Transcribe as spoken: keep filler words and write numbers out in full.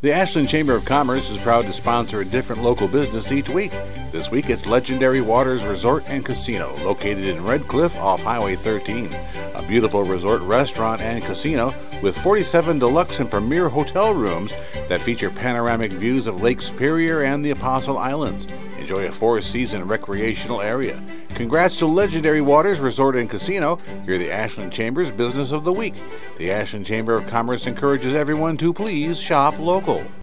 The Ashland Chamber of Commerce is proud to sponsor a different local business each week. This week it's Legendary Waters Resort and Casino, located in Red Cliff off Highway thirteen. A beautiful resort restaurant and casino with forty-seven deluxe and premier hotel rooms that feature panoramic views of Lake Superior and the Apostle Islands. Enjoy a four-season recreational area. Congrats to Legendary Waters Resort and Casino. You're the Ashland Chamber's Business of the Week. The Ashland Chamber of Commerce encourages everyone to please shop local.